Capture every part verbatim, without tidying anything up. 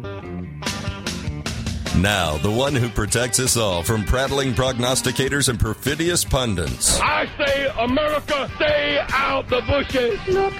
Now, the one who protects us all from prattling prognosticators and perfidious pundits. I say, America, stay out the bushes. Look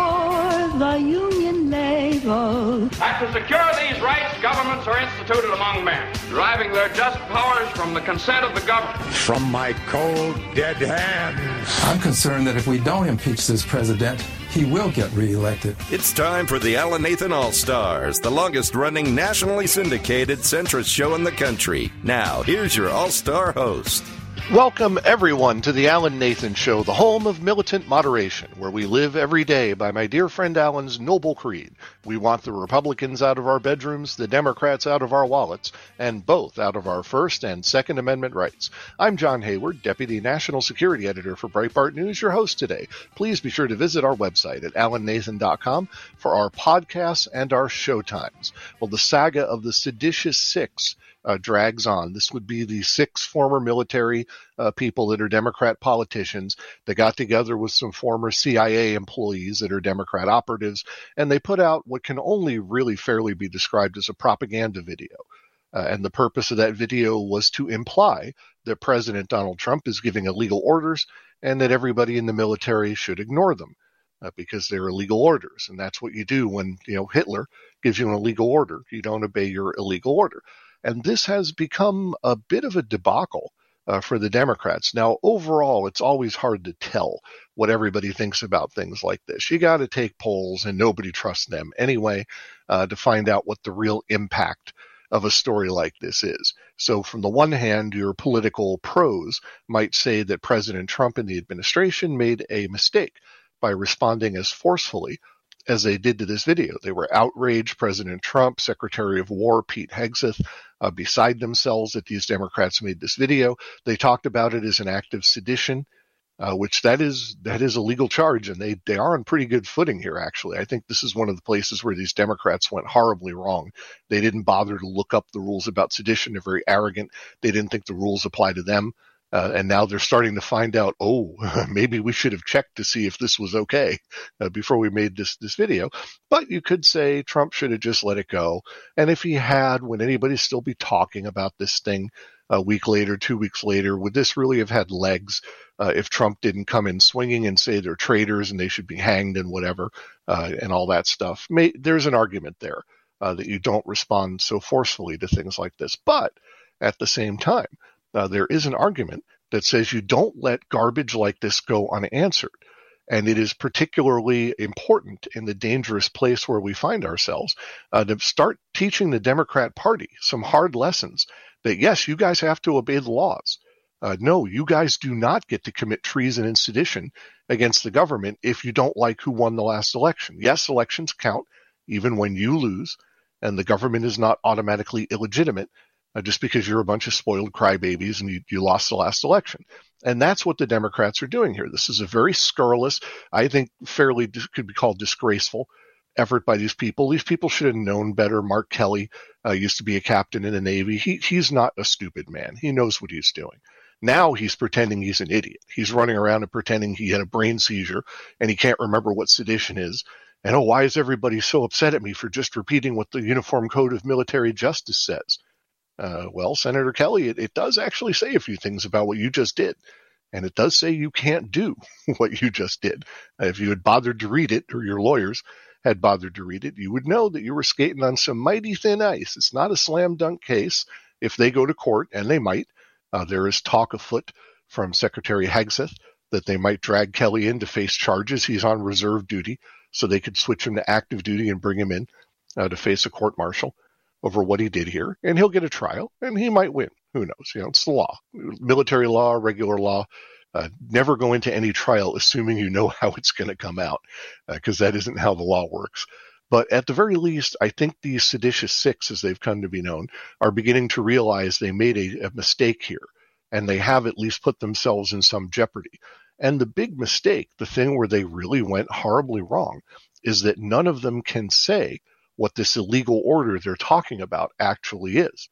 for the Union label. And to secure these rights, governments are instituted among men, deriving their just powers from the consent of the governed. From my cold, dead hands. I'm concerned that if we don't impeach this president, he will get reelected. It's time for the Alan Nathan All-Stars, the longest-running, nationally syndicated centrist show in the country. Now, here's your all-star host. Welcome, everyone, to the Alan Nathan Show, the home of militant moderation, where we live every day by my dear friend Alan's noble creed. We want the Republicans out of our bedrooms, the Democrats out of our wallets, and both out of our First and Second Amendment rights. I'm John Hayward, Deputy National Security Editor for Breitbart News, your host today. Please be sure to visit our website at alan nathan dot com for our podcasts and our show times. Well, the saga of the Seditious Six Uh, drags on. This would be the six former military uh, people that are Democrat politicians that got together with some former C I A employees that are Democrat operatives, and they put out what can only really fairly be described as a propaganda video. Uh, and the purpose of that video was to imply that President Donald Trump is giving illegal orders and that everybody in the military should ignore them uh, because they're illegal orders. And that's what you do when, you know, Hitler gives you an illegal order. You don't obey your illegal order. And this has become a bit of a debacle uh, for the Democrats. Now, overall, it's always hard to tell what everybody thinks about things like this. You got to take polls, and nobody trusts them anyway, uh, to find out what the real impact of a story like this is. So from the one hand, your political pros might say that President Trump and the administration made a mistake by responding as forcefully as they did to this video. They were outraged. President Trump, Secretary of War Pete Hegseth, uh, beside themselves that these Democrats made this video. They talked about it as an act of sedition, uh, which that is that is a legal charge, and they, they are on pretty good footing here, actually. I think this is one of the places where these Democrats went horribly wrong. They didn't bother to look up the rules about sedition. They're very arrogant. They didn't think the rules apply to them. Uh, and now they're starting to find out, oh, maybe we should have checked to see if this was okay uh, before we made this, this video. But you could say Trump should have just let it go. And if he had, would anybody still be talking about this thing a week later, two weeks later? Would this really have had legs uh, if Trump didn't come in swinging and say they're traitors and they should be hanged and whatever uh, and all that stuff? May, there's an argument there uh, that you don't respond so forcefully to things like this. But at the same time, Uh, there is an argument that says you don't let garbage like this go unanswered. And it is particularly important in the dangerous place where we find ourselves uh, to start teaching the Democrat Party some hard lessons that, yes, you guys have to obey the laws. Uh, no, you guys do not get to commit treason and sedition against the government if you don't like who won the last election. Yes, elections count even when you lose, and the government is not automatically illegitimate Uh, just because you're a bunch of spoiled crybabies and you, you lost the last election. And that's what the Democrats are doing here. This is a very scurrilous, I think fairly dis- could be called disgraceful effort by these people. These people should have known better. Mark Kelly uh, used to be a captain in the Navy. He, he's not a stupid man. He knows what he's doing. Now he's pretending he's an idiot. He's running around and pretending he had a brain seizure and he can't remember what sedition is. And, oh, why is everybody so upset at me for just repeating what the Uniform Code of Military Justice says? Uh, well, Senator Kelly, it, it does actually say a few things about what you just did. And it does say you can't do what you just did. Uh, if you had bothered to read it, or your lawyers had bothered to read it, you would know that you were skating on some mighty thin ice. It's not a slam dunk case. If they go to court, and they might, uh, there is talk afoot from Secretary Hegseth that they might drag Kelly in to face charges. He's on reserve duty, so they could switch him to active duty and bring him in uh, to face a court martial over what he did here, and he'll get a trial, and he might win. Who knows? You know, it's the law. Military law, regular law. Uh, never go into any trial assuming you know how it's going to come out, because uh, that isn't how the law works. But at the very least, I think these seditious six, as they've come to be known, are beginning to realize they made a, a mistake here, and they have at least put themselves in some jeopardy. And the big mistake, the thing where they really went horribly wrong, is that none of them can say what this illegal order they're talking about actually is.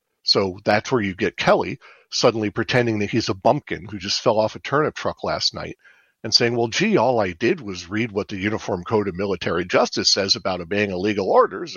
So that's where you get Kelly suddenly pretending that he's a bumpkin who just fell off a turnip truck last night and saying, well, gee, all I did was read what the Uniform Code of Military Justice says about obeying illegal orders. Uh,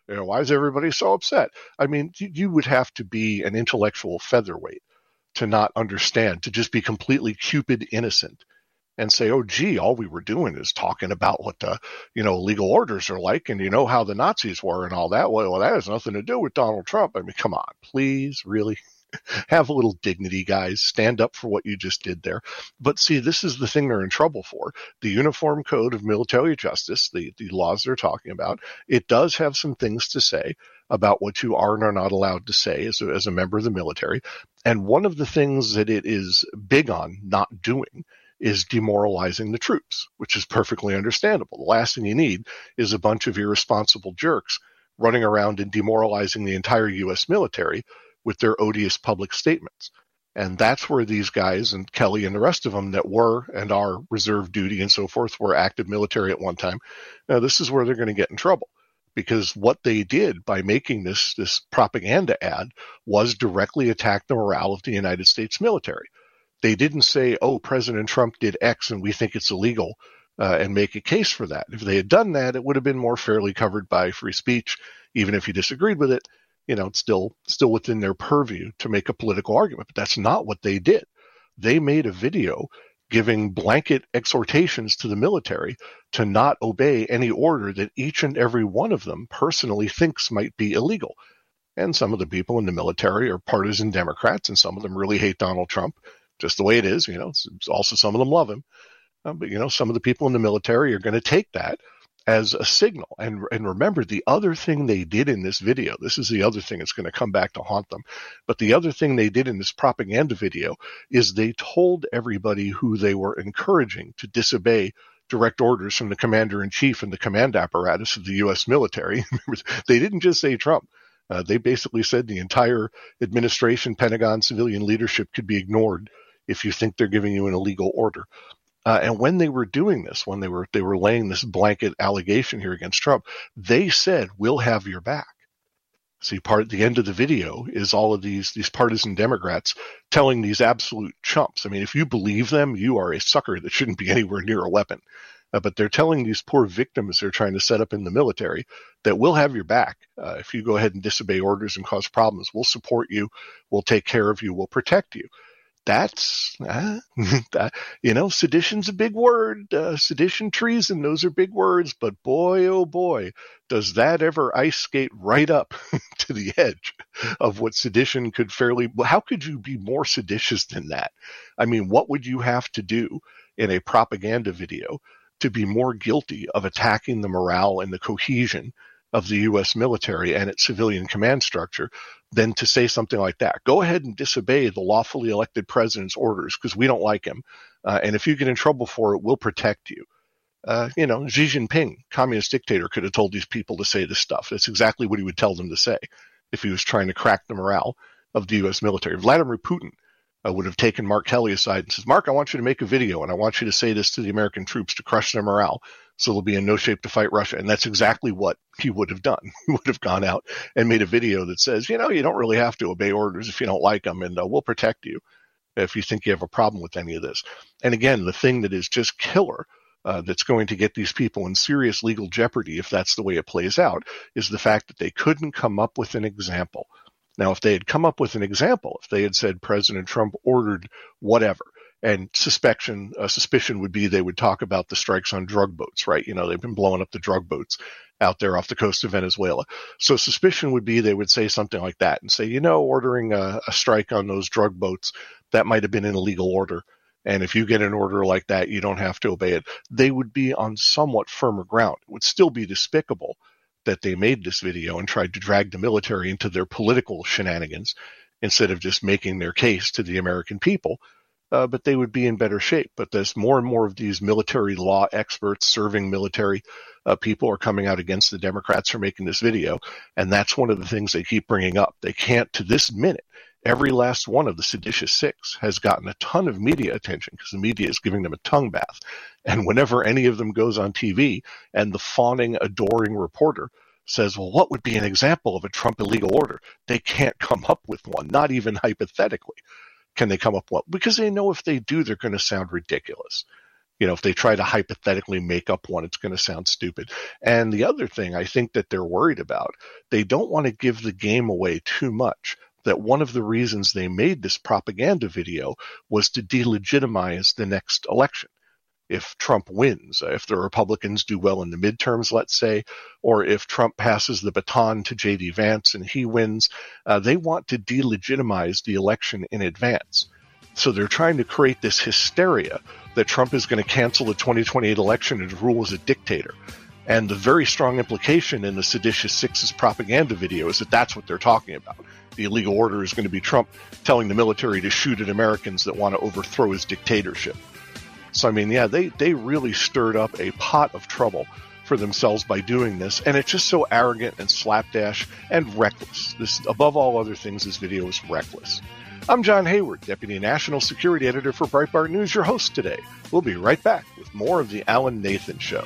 You know, why is everybody so upset? I mean, you, you would have to be an intellectual featherweight to not understand, to just be completely Cupid innocent and say, oh, gee, all we were doing is talking about what the, you know, legal orders are like, and you know how the Nazis were and all that. Well, well, that has nothing to do with Donald Trump. I mean, come on, please, really? Have a little dignity, guys. Stand up for what you just did there. But see, this is the thing they're in trouble for. The Uniform Code of Military Justice, the, the laws they're talking about, it does have some things to say about what you are and are not allowed to say as a, as a member of the military. And one of the things that it is big on not doing is demoralizing the troops, which is perfectly understandable. The last thing you need is a bunch of irresponsible jerks running around and demoralizing the entire U S military with their odious public statements. And that's where these guys and Kelly and the rest of them that were and are reserve duty and so forth were active military at one time. Now, this is where they're going to get in trouble, because what they did by making this, this propaganda ad was directly attack the morale of the United States military. They didn't say, oh, President Trump did X and we think it's illegal, uh, and make a case for that. If they had done that, it would have been more fairly covered by free speech. Even if you disagreed with it, you know, it's still still within their purview to make a political argument. But that's not what they did. They made a video giving blanket exhortations to the military to not obey any order that each and every one of them personally thinks might be illegal. And some of the people in the military are partisan Democrats, and some of them really hate Donald Trump, just the way it is. You know, it's, it's also some of them love him. Uh, but, you know, some of the people in the military are going to take that as a signal. And and remember, the other thing they did in this video, this is the other thing that's going to come back to haunt them, but the other thing they did in this propaganda video is they told everybody who they were encouraging to disobey direct orders from the commander-in-chief and the command apparatus of the U S military. They didn't just say Trump. Uh, they basically said the entire administration, Pentagon, civilian leadership could be ignored if you think they're giving you an illegal order. Uh, and when they were doing this, when they were they were laying this blanket allegation here against Trump, they said, we'll have your back. See, part the end of the video is all of these these partisan Democrats telling these absolute chumps. I mean, if you believe them, you are a sucker that shouldn't be anywhere near a weapon. Uh, but they're telling these poor victims they're trying to set up in the military that we'll have your back. Uh, if you go ahead and disobey orders and cause problems, we'll support you, we'll take care of you, we'll protect you. That's, uh, that, you know, sedition's a big word. Uh, sedition, treason, those are big words. But boy, oh boy, does that ever ice skate right up to the edge of what sedition could fairly, how could you be more seditious than that? I mean, what would you have to do in a propaganda video to be more guilty of attacking the morale and the cohesion of the U S military and its civilian command structure than to say something like that? Go ahead and disobey the lawfully elected president's orders because we don't like him. Uh, and if you get in trouble for it, we'll protect you. Uh, you know, Xi Jinping, communist dictator, could have told these people to say this stuff. That's exactly what he would tell them to say if he was trying to crack the morale of the U S military. Vladimir Putin uh, would have taken Mark Kelly aside and says, Mark, I want you to make a video and I want you to say this to the American troops to crush their morale so they'll be in no shape to fight Russia. And that's exactly what he would have done. He would have gone out and made a video that says, you know, you don't really have to obey orders if you don't like them, and uh, we'll protect you if you think you have a problem with any of this. And again, the thing that is just killer, uh, that's going to get these people in serious legal jeopardy if that's the way it plays out, is the fact that they couldn't come up with an example. Now, if they had come up with an example, if they had said President Trump ordered whatever, and suspicion, uh, suspicion would be they would talk about the strikes on drug boats, right? You know, they've been blowing up the drug boats out there off the coast of Venezuela. So suspicion would be they would say something like that and say, you know, ordering a, a strike on those drug boats, that might have been an illegal order. And if you get an order like that, you don't have to obey it. They would be on somewhat firmer ground. It would still be despicable that they made this video and tried to drag the military into their political shenanigans instead of just making their case to the American people. Uh, but they would be in better shape. But there's more and more of these military law experts serving military uh, people are coming out against the Democrats for making this video. And that's one of the things they keep bringing up. They can't, to this minute, every last one of the seditious six has gotten a ton of media attention because the media is giving them a tongue bath. And whenever any of them goes on T V and the fawning, adoring reporter says, well, what would be an example of a Trump illegal order? They can't come up with one, not even hypothetically. Can they come up with? Because they know if they do, they're going to sound ridiculous. You know, if they try to hypothetically make up one, it's going to sound stupid. And the other thing I think that they're worried about, they don't want to give the game away too much. That one of the reasons they made this propaganda video was to delegitimize the next election. If Trump wins, if the Republicans do well in the midterms, let's say, or if Trump passes the baton to J D Vance and he wins, uh, they want to delegitimize the election in advance. So they're trying to create this hysteria that Trump is going to cancel the twenty twenty-eight election and rule as a dictator. And the very strong implication in the Seditious Six's propaganda video is that that's what they're talking about. The illegal order is going to be Trump telling the military to shoot at Americans that want to overthrow his dictatorship. So, I mean, yeah, they, they really stirred up a pot of trouble for themselves by doing this. And it's just so arrogant and slapdash and reckless. This, above all other things, this video is reckless. I'm John Hayward, Deputy National Security Editor for Breitbart News, your host today. We'll be right back with more of the Alan Nathan Show.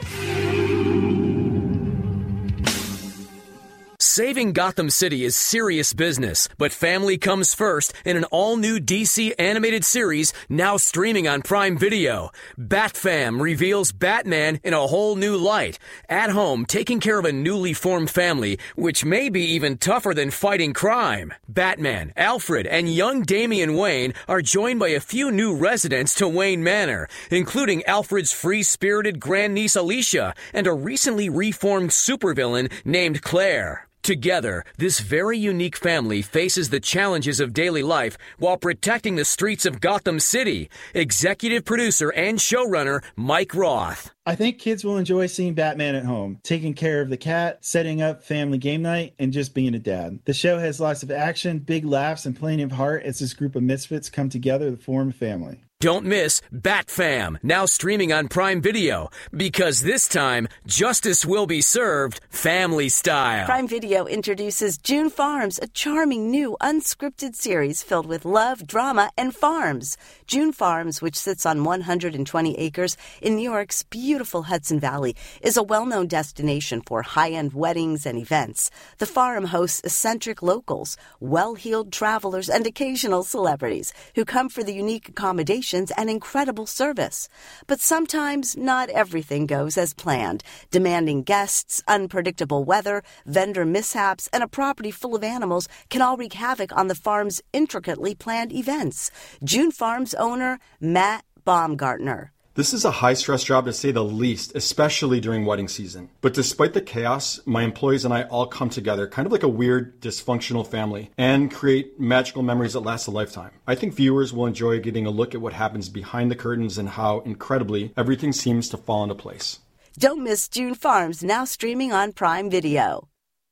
Saving Gotham City is serious business, but family comes first in an all-new D C animated series now streaming on Prime Video. Batfam reveals Batman in a whole new light. At home, taking care of a newly formed family, which may be even tougher than fighting crime. Batman, Alfred, and young Damian Wayne are joined by a few new residents to Wayne Manor, including Alfred's free-spirited grandniece Alicia and a recently reformed supervillain named Claire. Together, this very unique family faces the challenges of daily life while protecting the streets of Gotham City. Executive producer and showrunner Mike Roth. I think kids will enjoy seeing Batman at home, taking care of the cat, setting up family game night, and just being a dad. The show has lots of action, big laughs, and plenty of heart as this group of misfits come together to form a family. Don't miss Batfam, now streaming on Prime Video, because this time, justice will be served family style. Prime Video introduces June Farms, a charming new unscripted series filled with love, drama, and farms. June Farms, which sits on one hundred twenty acres in New York's beautiful Hudson Valley, is a well-known destination for high-end weddings and events. The farm hosts eccentric locals, well-heeled travelers, and occasional celebrities who come for the unique accommodations and incredible service. But sometimes not everything goes as planned. Demanding guests, unpredictable weather, vendor mishaps, and a property full of animals can all wreak havoc on the farm's intricately planned events. June Farms owner Matt Baumgartner. This is a high-stress job to say the least, especially during wedding season. But despite the chaos, my employees and I all come together, kind of like a weird, dysfunctional family, and create magical memories that last a lifetime. I think viewers will enjoy getting a look at what happens behind the curtains and how, incredibly, everything seems to fall into place. Don't miss June Farms, now streaming on Prime Video.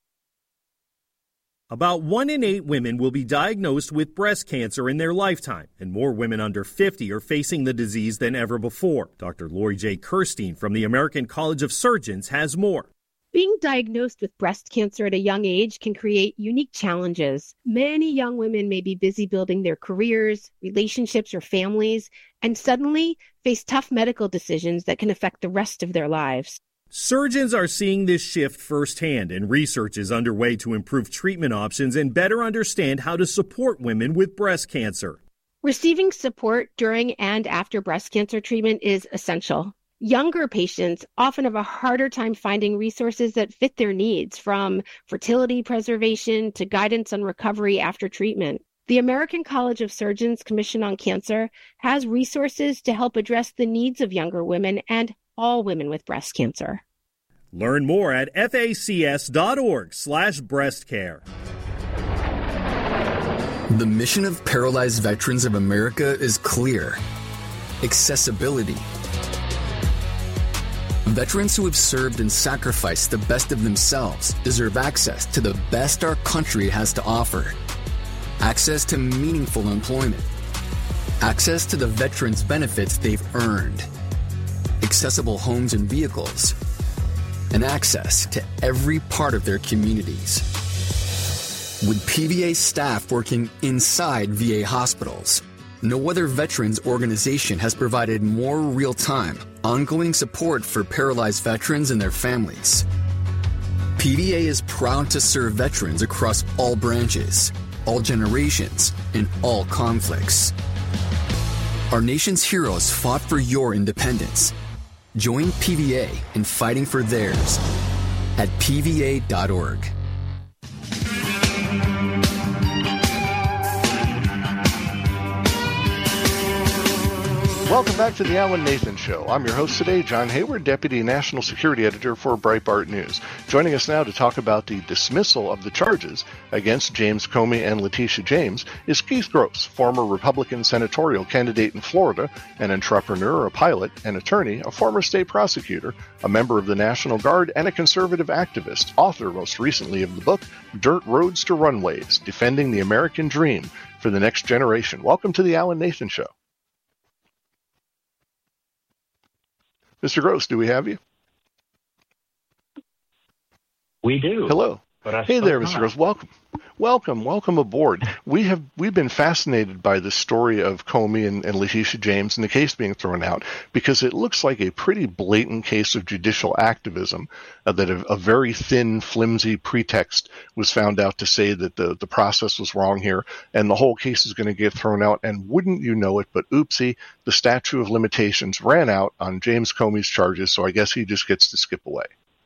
About one in eight women will be diagnosed with breast cancer in their lifetime, and more women under fifty are facing the disease than ever before. Doctor Lori J. Kirstein from the American College of Surgeons has more. Being diagnosed with breast cancer at a young age can create unique challenges. Many young women may be busy building their careers, relationships, or families, and suddenly face tough medical decisions that can affect the rest of their lives. Surgeons are seeing this shift firsthand, and research is underway to improve treatment options and better understand how to support women with breast cancer. Receiving support during and after breast cancer treatment is essential. Younger patients often have a harder time finding resources that fit their needs, from fertility preservation to guidance on recovery after treatment. The American College of Surgeons Commission on Cancer has resources to help address the needs of younger women and all women with breast cancer. Learn more at facs.org slash breast care. The mission of Paralyzed Veterans of America is clear. Accessibility. Veterans who have served and sacrificed the best of themselves deserve access to the best our country has to offer. Access to meaningful employment. Access to the veterans' benefits they've earned. Accessible homes and vehicles, and access to every part of their communities. With P V A staff working inside V A hospitals, no other veterans organization has provided more real-time, ongoing support for paralyzed veterans and their families. P V A is proud to serve veterans across all branches, all generations, and all conflicts. Our nation's heroes fought for your independence. Join P V A in fighting for theirs at P V A dot org. Welcome back to the Alan Nathan Show. I'm your host today, John Hayward, Deputy National Security Editor for Breitbart News. Joining us now to talk about the dismissal of the charges against James Comey and Letitia James is Keith Gross, former Republican senatorial candidate in Florida, an entrepreneur, a pilot, an attorney, a former state prosecutor, a member of the National Guard, and a conservative activist, author most recently of the book, Dirt Roads to Runways, Defending the American Dream for the Next Generation. Welcome to the Alan Nathan Show. Mister Gross, do we have you? We do. Hello. But hey there, Mister Gross. Welcome. Welcome. Welcome aboard. We have we've been fascinated by the story of Comey and, and Letitia James and the case being thrown out because it looks like a pretty blatant case of judicial activism, uh, that a, a very thin, flimsy pretext was found out to say that the, the process was wrong here, and the whole case is going to get thrown out. And wouldn't you know it, but oopsie, the statute of limitations ran out on James Comey's charges, so I guess he just gets to skip away.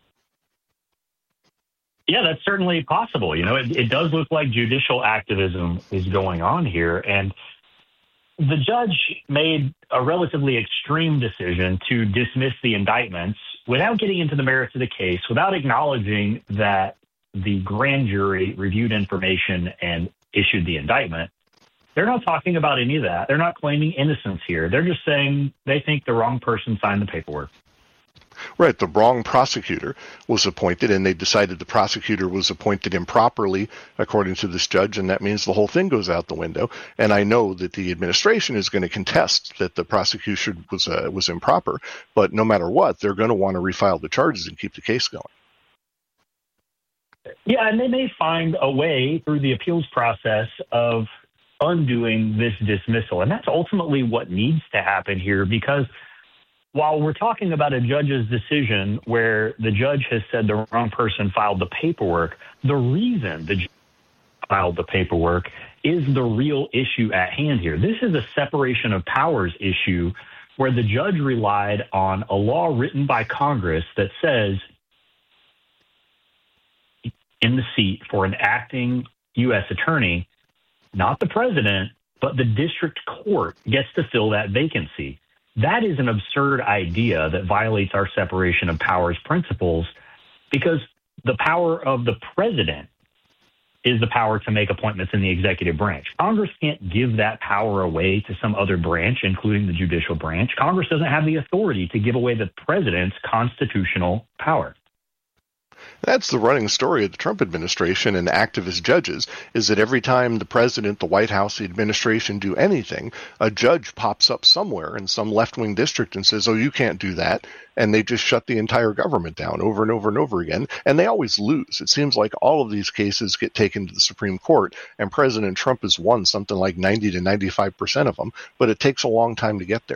Yeah, that's certainly possible. You know, it, it does look like judicial activism is going on here. And the judge made a relatively extreme decision to dismiss the indictments without getting into the merits of the case, without acknowledging that the grand jury reviewed information and issued the indictment. They're not talking about any of that. They're not claiming innocence here. They're just saying they think the wrong person signed the paperwork. Right, the wrong prosecutor was appointed, and they decided the prosecutor was appointed improperly, according to this judge, and that means the whole thing goes out the window. And I know that the administration is going to contest that the prosecution was uh, was improper, but no matter what, they're going to want to refile the charges and keep the case going. Yeah, and they may find a way through the appeals process of undoing this dismissal, and that's ultimately what needs to happen here, because while we're talking about a judge's decision where the judge has said the wrong person filed the paperwork, the reason the judge filed the paperwork is the real issue at hand here. This is a separation of powers issue where the judge relied on a law written by Congress that says in the seat for an acting U S attorney, not the president, but the district court gets to fill that vacancy. That is an absurd idea that violates our separation of powers principles, because the power of the president is the power to make appointments in the executive branch. Congress can't give that power away to some other branch, including the judicial branch. Congress doesn't have the authority to give away the president's constitutional power. That's the running story of the Trump administration and activist judges, is that every time the president, the White House, the administration do anything, a judge pops up somewhere in some left-wing district and says, oh, you can't do that. And they just shut the entire government down over and over and over again. And they always lose. It seems like all of these cases get taken to the Supreme Court, and President Trump has won something like ninety to ninety-five percent of them, but it takes a long time to get there.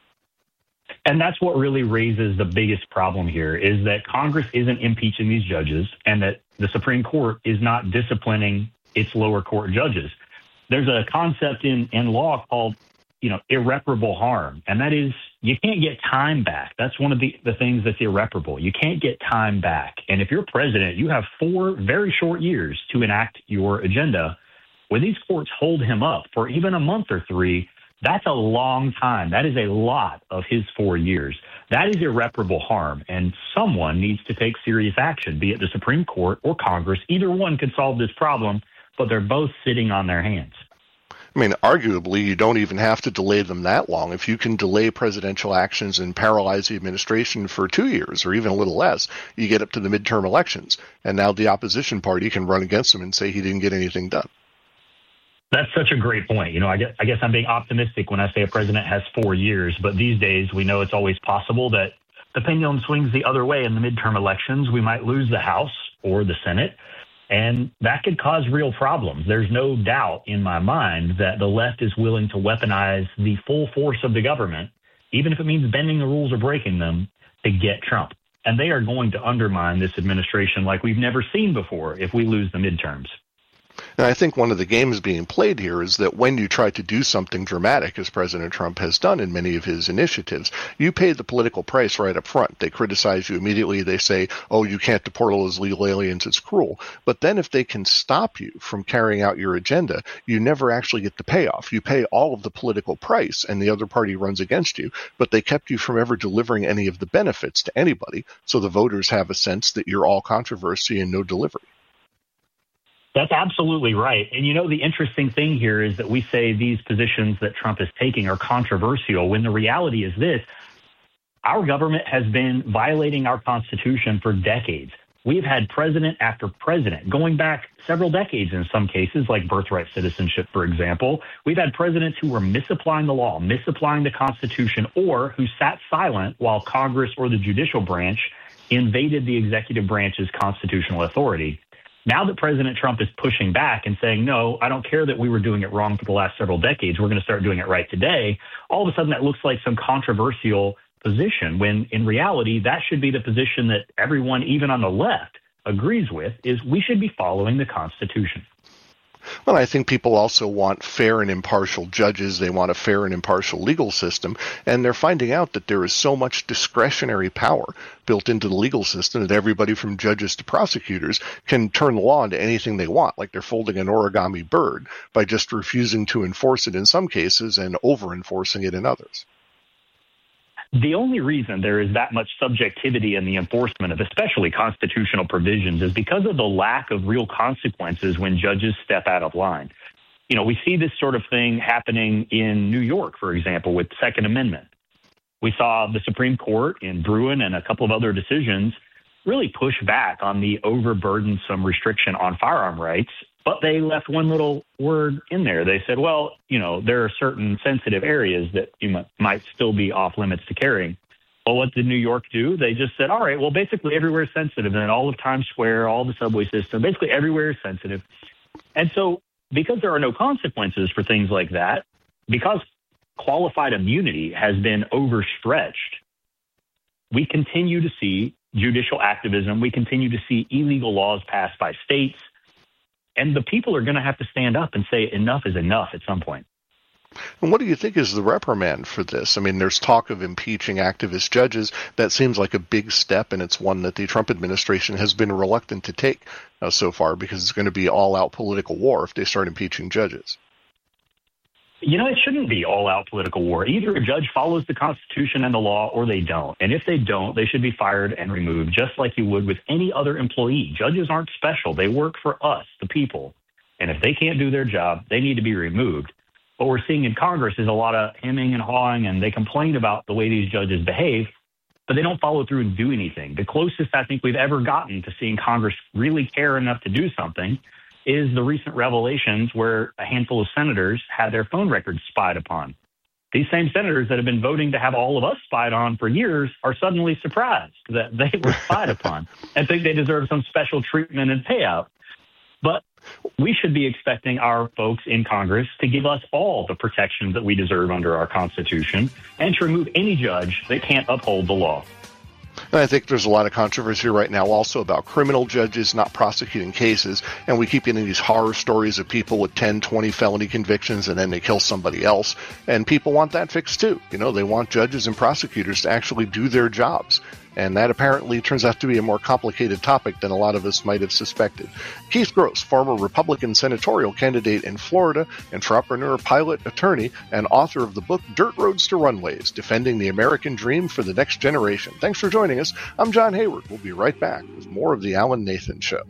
And that's what really raises the biggest problem here, is that Congress isn't impeaching these judges and that the Supreme Court is not disciplining its lower court judges. There's a concept in, in law called, you know, irreparable harm. And that is, you can't get time back. That's one of the, the things that's irreparable. You can't get time back. And if you're president, you have four very short years to enact your agenda. When these courts hold him up for even a month or three, that's a long time. That is a lot of his four years. That is irreparable harm, and someone needs to take serious action, be it the Supreme Court or Congress. Either one could solve this problem, but they're both sitting on their hands. I mean, arguably, you don't even have to delay them that long. If you can delay presidential actions and paralyze the administration for two years or even a little less, you get up to the midterm elections, and now the opposition party can run against him and say he didn't get anything done. That's such a great point. You know, I guess, I guess I'm being optimistic when I say a president has four years, but these days we know it's always possible that the pendulum swings the other way in the midterm elections. We might lose the House or the Senate, and that could cause real problems. There's no doubt in my mind that the left is willing to weaponize the full force of the government, even if it means bending the rules or breaking them, to get Trump. And they are going to undermine this administration like we've never seen before if we lose the midterms. And I think one of the games being played here is that when you try to do something dramatic, as President Trump has done in many of his initiatives, you pay the political price right up front. They criticize you immediately. They say, oh, you can't deport all those legal aliens. It's cruel. But then if they can stop you from carrying out your agenda, you never actually get the payoff. You pay all of the political price and the other party runs against you, but they kept you from ever delivering any of the benefits to anybody. So the voters have a sense that you're all controversy and no delivery. That's absolutely right. And, you know, the interesting thing here is that we say these positions that Trump is taking are controversial, when the reality is this: our government has been violating our Constitution for decades. We've had president after president, going back several decades in some cases, like birthright citizenship, for example. We've had presidents who were misapplying the law, misapplying the Constitution, or who sat silent while Congress or the judicial branch invaded the executive branch's constitutional authority. Now that President Trump is pushing back and saying, no, I don't care that we were doing it wrong for the last several decades, we're going to start doing it right today, all of a sudden that looks like some controversial position, when in reality that should be the position that everyone, even on the left, agrees with, is we should be following the Constitution. Well, I think people also want fair and impartial judges. They want a fair and impartial legal system. And they're finding out that there is so much discretionary power built into the legal system that everybody from judges to prosecutors can turn the law into anything they want, like they're folding an origami bird, by just refusing to enforce it in some cases and over-enforcing it in others. The only reason there is that much subjectivity in the enforcement of especially constitutional provisions is because of the lack of real consequences when judges step out of line. You know, we see this sort of thing happening in New York, for example, with the Second Amendment. We saw the Supreme Court in Bruin and a couple of other decisions really push back on the overburdensome restriction on firearm rights, but they left one little word in there. They said, well, you know, there are certain sensitive areas that you might, might still be off limits to carrying. Well, what did New York do? They just said, all right, well, basically everywhere is sensitive. And all of Times Square, all the subway system, basically everywhere is sensitive. And so because there are no consequences for things like that, because qualified immunity has been overstretched, we continue to see judicial activism. We continue to see illegal laws passed by states. And the people are going to have to stand up and say enough is enough at some point. And what do you think is the reprimand for this? I mean, there's talk of impeaching activist judges. That seems like a big step, and it's one that the Trump administration has been reluctant to take uh, so far, because it's going to be all-out political war if they start impeaching judges. You know, it shouldn't be all-out political war. Either a judge follows the Constitution and the law or they don't. And if they don't, they should be fired and removed, just like you would with any other employee. Judges aren't special. They work for us, the people. And if they can't do their job, they need to be removed. What we're seeing in Congress is a lot of hemming and hawing, and they complain about the way these judges behave, but they don't follow through and do anything. The closest I think we've ever gotten to seeing Congress really care enough to do something is the recent revelations where a handful of senators had their phone records spied upon. These same senators that have been voting to have all of us spied on for years are suddenly surprised that they were spied upon and think they deserve some special treatment and payout. But we should be expecting our folks in Congress to give us all the protections that we deserve under our Constitution and to remove any judge that can't uphold the law. And I think there's a lot of controversy right now also about criminal judges not prosecuting cases. And we keep getting these horror stories of people with ten, twenty felony convictions and then they kill somebody else. And people want that fixed too. You know, they want judges and prosecutors to actually do their jobs. And that apparently turns out to be a more complicated topic than a lot of us might have suspected. Keith Gross, former Republican senatorial candidate in Florida, entrepreneur, pilot, attorney, and author of the book Dirt Roads to Runways, Defending the American Dream for the Next Generation. Thanks for joining us. I'm John Hayward. We'll be right back with more of The Alan Nathan Show.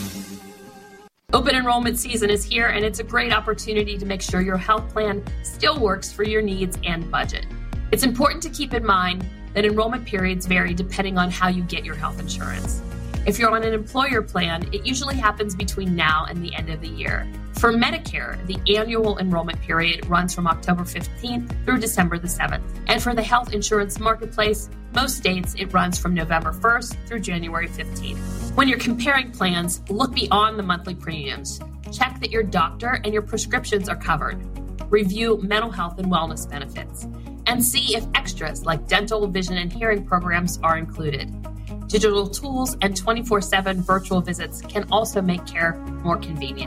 Open enrollment season is here, and it's a great opportunity to make sure your health plan still works for your needs and budget. It's important to keep in mind that enrollment periods vary depending on how you get your health insurance. If you're on an employer plan, it usually happens between now and the end of the year. For Medicare, the annual enrollment period runs from October fifteenth through December the seventh. And for the health insurance marketplace, most states it runs from November first through January fifteenth. When you're comparing plans, look beyond the monthly premiums. Check that your doctor and your prescriptions are covered. Review mental health and wellness benefits. And see if extras like dental, vision, and hearing programs are included. Digital tools and twenty-four seven virtual visits can also make care more convenient.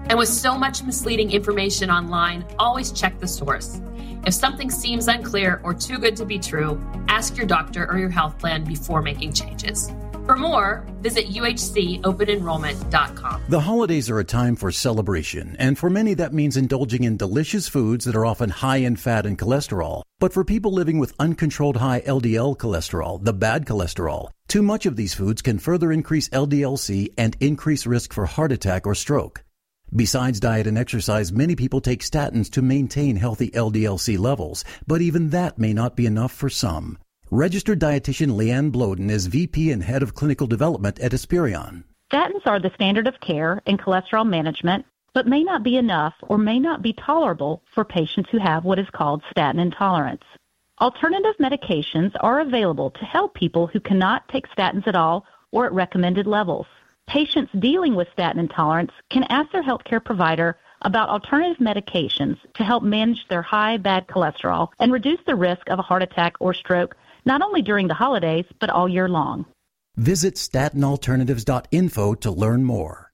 And with so much misleading information online, always check the source. If something seems unclear or too good to be true, ask your doctor or your health plan before making changes. For more, visit U H C open enrollment dot com. The holidays are a time for celebration, and for many that means indulging in delicious foods that are often high in fat and cholesterol. But for people living with uncontrolled high L D L cholesterol, the bad cholesterol, too much of these foods can further increase L D L C and increase risk for heart attack or stroke. Besides diet and exercise, many people take statins to maintain healthy L D L C levels, but even that may not be enough for some. Registered dietitian Leanne Bloden is V P and Head of Clinical Development at Esperion. Statins are the standard of care in cholesterol management, but may not be enough or may not be tolerable for patients who have what is called statin intolerance. Alternative medications are available to help people who cannot take statins at all or at recommended levels. Patients dealing with statin intolerance can ask their healthcare provider about alternative medications to help manage their high bad cholesterol and reduce the risk of a heart attack or stroke, not only during the holidays, but all year long. Visit statin alternatives dot info to learn more.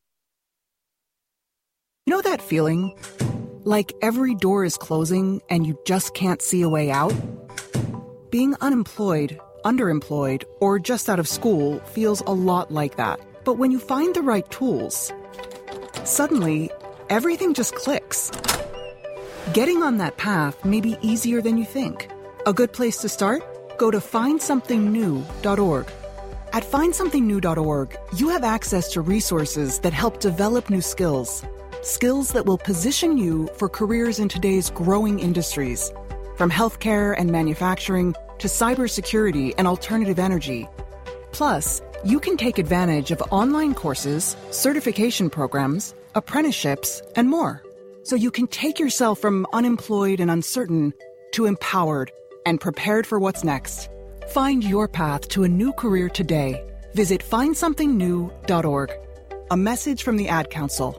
You know that feeling? Like every door is closing and you just can't see a way out? Being unemployed, underemployed, or just out of school feels a lot like that. But when you find the right tools, suddenly everything just clicks. Getting on that path may be easier than you think. A good place to start? Go to find something new dot org. At find something new dot org, you have access to resources that help develop new skills. Skills that will position you for careers in today's growing industries, from healthcare and manufacturing to cybersecurity and alternative energy. Plus, you can take advantage of online courses, certification programs, apprenticeships, and more. So you can take yourself from unemployed and uncertain to empowered and prepared for what's next. Find your path to a new career today. Visit find something new dot org. A message from the Ad Council.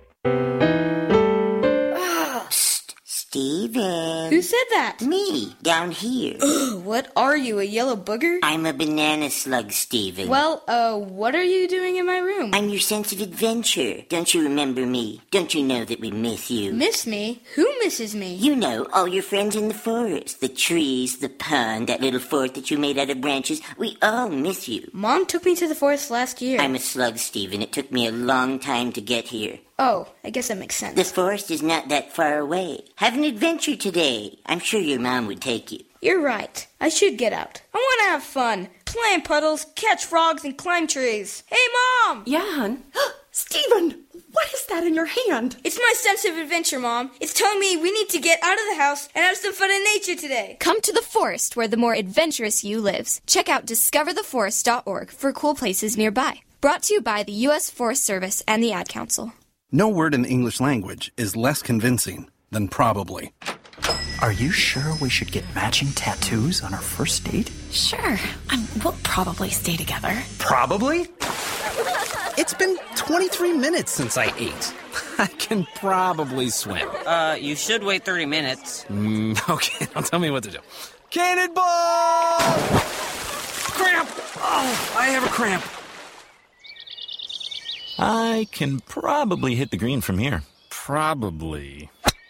Psst, Steven. Who said that? Me, down here. Ugh, what are you, a yellow booger? I'm a banana slug, Steven. Well, uh, what are you doing in my room? I'm your sense of adventure. Don't you remember me? Don't you know that we miss you? Miss me? Who misses me? You know, all your friends in the forest. The trees, the pond, that little fort that you made out of branches. We all miss you. Mom took me to the forest last year. I'm a slug, Steven. It took me a long time to get here. Oh, I guess that makes sense. The forest is not that far away. Have an adventure today. I'm sure your mom would take you. You're right. I should get out. I want to have fun. Play in puddles, catch frogs, and climb trees. Hey, Mom! Yeah, hon? Steven, what is that in your hand? It's my sense of adventure, Mom. It's telling me we need to get out of the house and have some fun in nature today. Come to the forest where the more adventurous you lives. Check out discover the forest dot org for cool places nearby. Brought to you by the U S Forest Service and the Ad Council. No word in the English language is less convincing than probably. Are you sure we should get matching tattoos on our first date? Sure. Um, we'll probably stay together. Probably? It's been twenty-three minutes since I ate. I can probably swim. Uh, you should wait thirty minutes. Mm, okay, now tell me what to do. Cannonball! Cramp! Oh, I have a cramp. I can probably hit the green from here. Probably.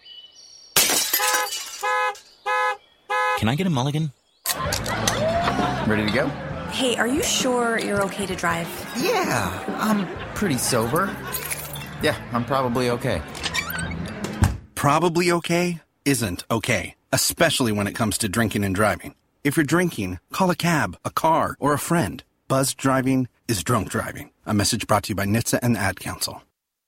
Can I get a mulligan? Ready to go? Hey, are you sure you're okay to drive? Yeah, I'm pretty sober. Yeah, I'm probably okay. Probably okay isn't okay, especially when it comes to drinking and driving. If you're drinking, call a cab, a car, or a friend. Buzzed driving is drunk driving. A message brought to you by N H T S A and the Ad Council.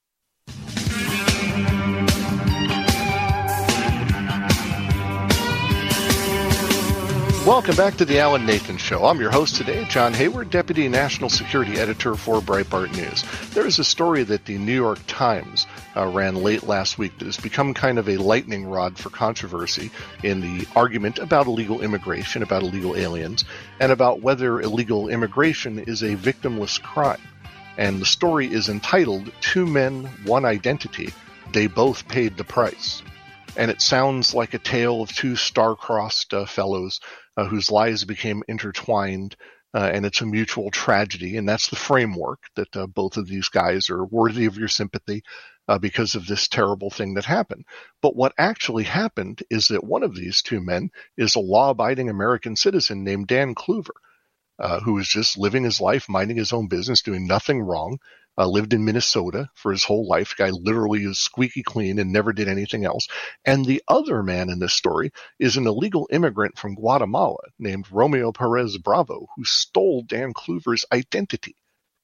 Welcome back to the Alan Nathan Show. I'm your host today, John Hayward, Deputy National Security Editor for Breitbart News. There is a story that the New York Times uh, ran late last week that has become kind of a lightning rod for controversy in the argument about illegal immigration, about illegal aliens, and about whether illegal immigration is a victimless crime. And the story is entitled, Two Men, One Identity. They Both Paid the Price. And it sounds like a tale of two star-crossed uh, fellows uh, whose lives became intertwined, uh, and it's a mutual tragedy. And that's the framework that uh, both of these guys are worthy of your sympathy. uh, because of this terrible thing that happened. But what actually happened is that one of these two men is a law-abiding American citizen named Dan Kluver, uh, who was just living his life, minding his own business, doing nothing wrong, uh, lived in Minnesota for his whole life. Guy literally is squeaky clean and never did anything else. And the other man in this story is an illegal immigrant from Guatemala named Romeo Perez Bravo, who stole Dan Kluver's identity.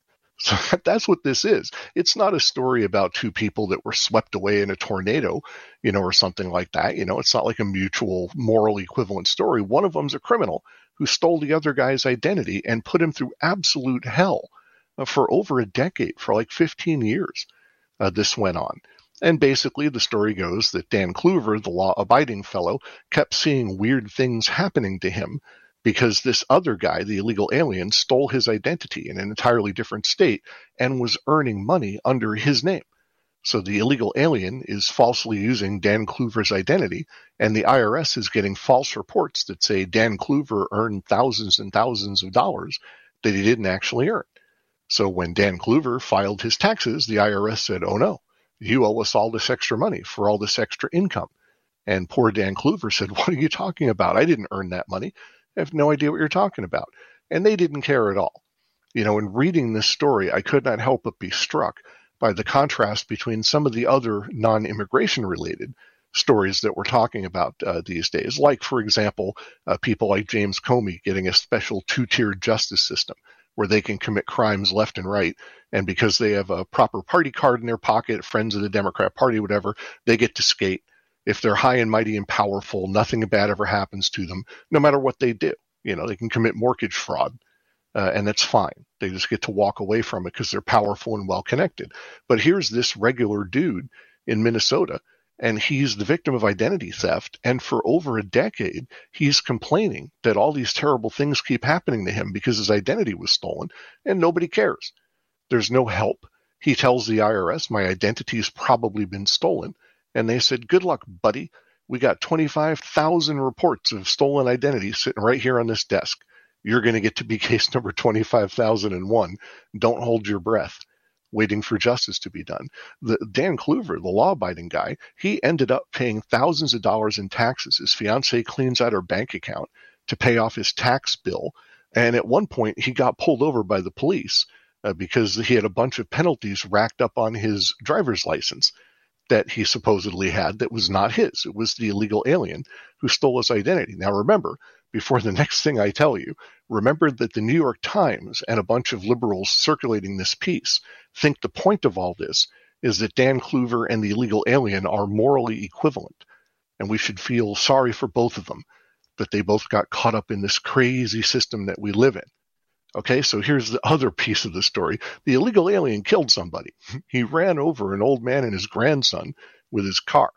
So that's what this is. It's not a story about two people that were swept away in a tornado, you know, or something like that. You know, it's not like a mutual moral equivalent story. One of them's a criminal who stole the other guy's identity and put him through absolute hell uh, for over a decade, for like fifteen years. Uh, this went on. And basically the story goes that Dan Kluver, the law-abiding fellow, kept seeing weird things happening to him because this other guy, the illegal alien, stole his identity in an entirely different state and was earning money under his name. So the illegal alien is falsely using Dan Kluver's identity, and the I R S is getting false reports that say Dan Kluver earned thousands and thousands of dollars that he didn't actually earn. So when Dan Kluver filed his taxes, the I R S said, oh no, you owe us all this extra money for all this extra income. And poor Dan Kluver said, what are you talking about? I didn't earn that money. I have no idea what you're talking about. And they didn't care at all. You know, in reading this story, I could not help but be struck by the contrast between some of the other non-immigration related stories that we're talking about uh, these days. Like, for example, uh, people like James Comey getting a special two-tiered justice system where they can commit crimes left and right. And because they have a proper party card in their pocket, friends of the Democrat Party, whatever, they get to skate. If they're high and mighty and powerful, nothing bad ever happens to them, no matter what they do. You know, they can commit mortgage fraud, uh, and that's fine. They just get to walk away from it because they're powerful and well-connected. But here's this regular dude in Minnesota, and he's the victim of identity theft, and for over a decade, he's complaining that all these terrible things keep happening to him because his identity was stolen, and nobody cares. There's no help. He tells the I R S, my identity's probably been stolen. And they said, good luck, buddy. We got twenty-five thousand reports of stolen identities sitting right here on this desk. You're going to get to be case number twenty-five thousand one. Don't hold your breath, waiting for justice to be done. The, Dan Kluver, the law-abiding guy, he ended up paying thousands of dollars in taxes. His fiancée cleans out her bank account to pay off his tax bill. And at one point, he got pulled over by the police uh, because he had a bunch of penalties racked up on his driver's license that he supposedly had that was not his. It was the illegal alien who stole his identity. Now remember, before the next thing I tell you, remember that the New York Times and a bunch of liberals circulating this piece think the point of all this is that Dan Kluver and the illegal alien are morally equivalent. And we should feel sorry for both of them, that they both got caught up in this crazy system that we live in. Okay, so here's the other piece of the story. The illegal alien killed somebody. He ran over an old man and his grandson with his car.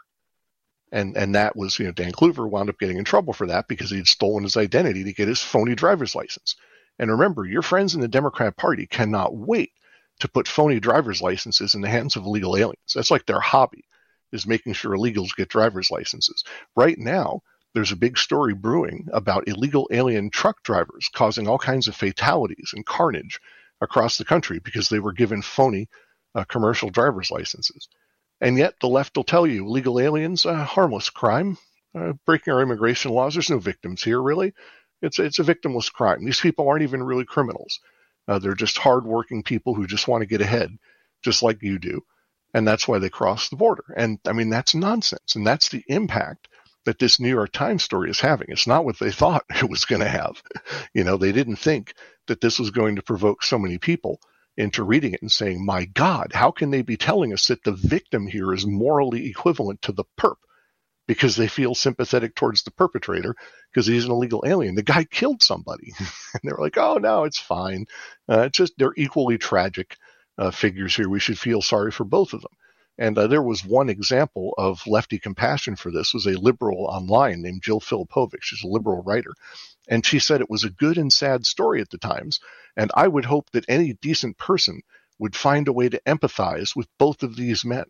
And and that was, you know, Dan Kluver wound up getting in trouble for that because he'd stolen his identity to get his phony driver's license. And remember, your friends in the Democrat Party cannot wait to put phony driver's licenses in the hands of illegal aliens. That's like their hobby, is making sure illegals get driver's licenses. Right now, there's a big story brewing about illegal alien truck drivers causing all kinds of fatalities and carnage across the country because they were given phony uh, commercial driver's licenses. And yet the left will tell you illegal aliens, a harmless crime, uh, breaking our immigration laws. There's no victims here, really. It's, it's a victimless crime. These people aren't even really criminals. Uh, they're just hardworking people who just want to get ahead, just like you do. And that's why they cross the border. And, I mean, that's nonsense. And that's the impact that this New York Times story is having. It's not what they thought it was going to have. You know, they didn't think that this was going to provoke so many people into reading it and saying, my God, how can they be telling us that the victim here is morally equivalent to the perp? Because they feel sympathetic towards the perpetrator because he's an illegal alien. The guy killed somebody. And they're like, oh, no, it's fine. Uh, it's just they're equally tragic uh, figures here. We should feel sorry for both of them. And uh, there was one example of lefty compassion for this, was a liberal online named Jill Filipovic. She's a liberal writer. And she said it was a good and sad story at the Times. And I would hope that any decent person would find a way to empathize with both of these men.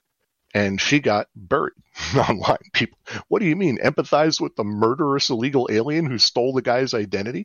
And she got buried online. People, what do you mean, empathize with the murderous illegal alien who stole the guy's identity?